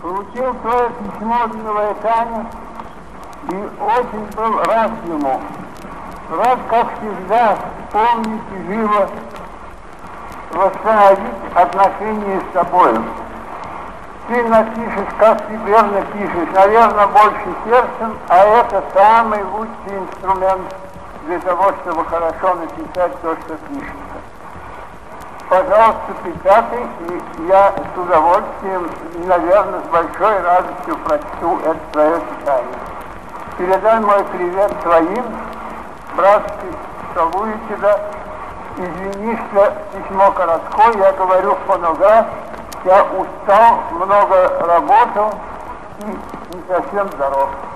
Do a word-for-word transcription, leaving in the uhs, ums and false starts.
Получил твое письмо, милая Таня, и очень был рад ему. Рад, как всегда, вспомнить и живо восстановить отношения с тобою. Ты напишешь, как ты верно пишешь, наверное, больше сердцем, а это самый лучший инструмент для того, чтобы хорошо написать то, что пишется. Пожалуйста, печатай, и я с удовольствием и, наверное, с большой радостью прочту это твое читание. Передай мой привет своим, братски, целую тебя. Извини, что письмо короткое, я говорю в фонограф, я устал, много работал и не совсем здоров.